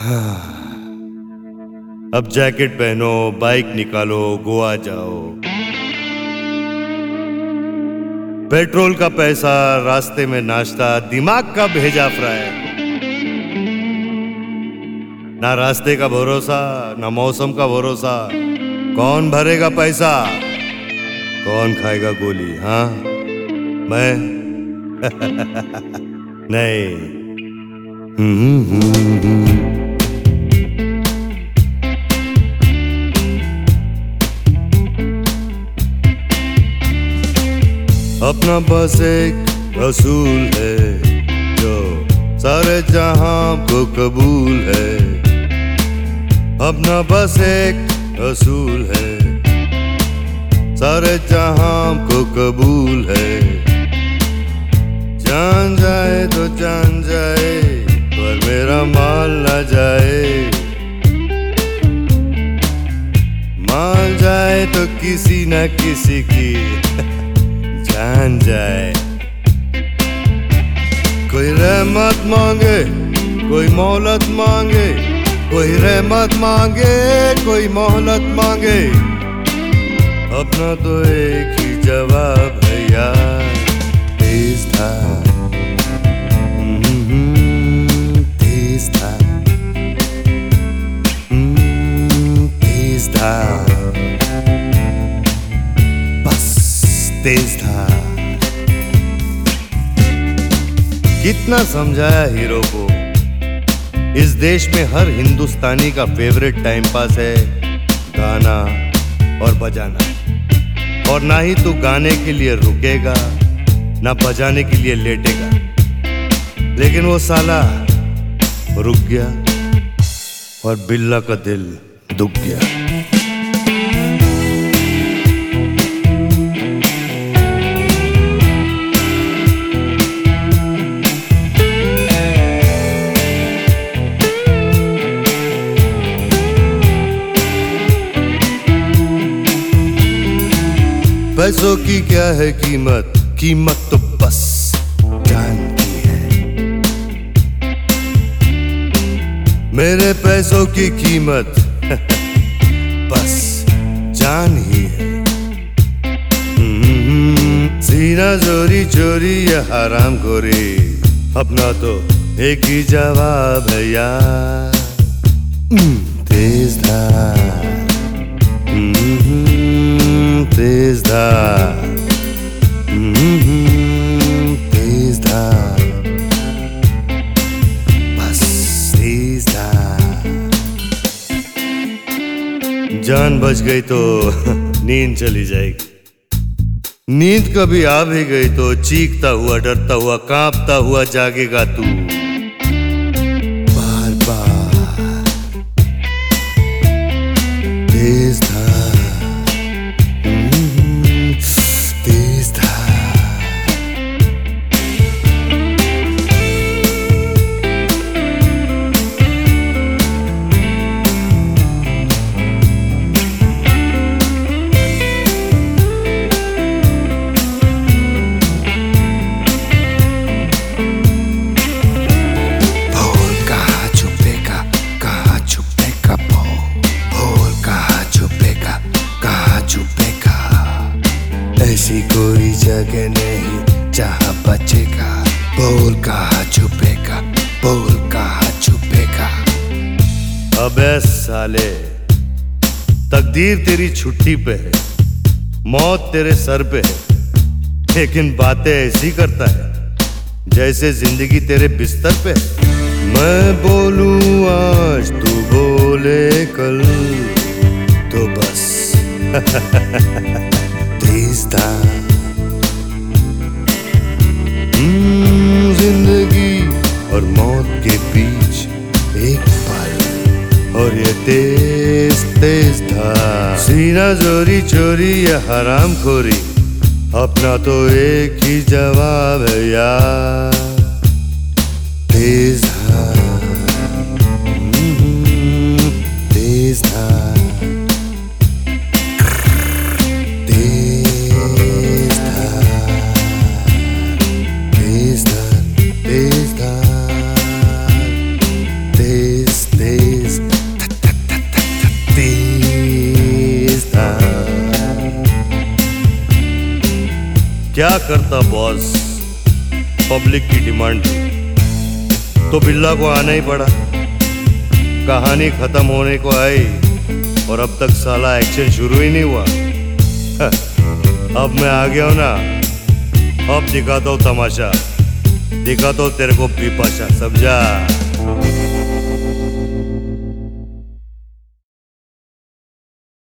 अब जैकेट पहनो, बाइक निकालो, गोवा जाओ। पेट्रोल का पैसा, रास्ते में नाश्ता, दिमाग का भेजा फ्राई। ना रास्ते का भरोसा, ना मौसम का भरोसा। कौन भरेगा पैसा, कौन खाएगा गोली? हाँ, मैं नहीं। अपना बस एक रसूल है जो सारे जहां को कबूल है। अपना बस एक रसूल है, सारे जहां को कबूल है। जान जाए तो जान जाए, पर मेरा माल ना जाए। माल जाए तो किसी न किसी की जान जाए। कोई रहमत मांगे, कोई मोहलत मांगे। कोई रहमत मांगे, कोई मोहलत मांगे। अपना तो एक ही जवाब है यार, तेज धार। तेज धार, तेज धार, बस तेज धार। कितना समझाया हीरो को, इस देश में हर हिंदुस्तानी का फेवरेट टाइम पास है गाना और बजाना। और ना ही तू गाने के लिए रुकेगा, ना बजाने के लिए लेटेगा। लेकिन वो साला रुक गया और बिल्ला का दिल दुख गया। पैसों की क्या है कीमत, कीमत तो बस जान की है। मेरे पैसों की कीमत बस जान ही है। सीना चोरी चोरी या हराम खोरी, अपना तो एक ही जवाब है यार, तेज धार। तेज धार, तेज धार, बस तेज धार। जान बच गई तो नींद चली जाएगी। नींद कभी आ भी गई तो चीखता हुआ, डरता हुआ, कांपता हुआ जागेगा तू बार बार। तेज धार, ऐसी कोई जगह नहीं जहाँ बचेगा। बोल कहाँ छुपेगा, बोल कहाँ छुपेगा। अबे साले, तकदीर तेरी छुट्टी पे है, मौत तेरे सर पे है, लेकिन बातें ऐसी करता है जैसे जिंदगी तेरे बिस्तर पे है। मैं बोलूं आज, तू बोले कल, तो बस तेज धार। जिंदगी और मौत के बीच एक पल, और ये तेज तेज धार। सीना चोरी चोरी या हराम खोरी, अपना तो एक ही जवाब है यार, तेज धार। तेज धार, तेज धार, तेज धार, तेज तेज। क्या करता बॉस, पब्लिक की डिमांड थी तो बिल्ला को आना ही पड़ा। कहानी खत्म होने को आई और अब तक साला एक्शन शुरू ही नहीं हुआ। अब मैं आ गया हूं ना, अब दिखाता हूं तमाशा, दिखाता हूं तेरे को बिपाशा, समझा?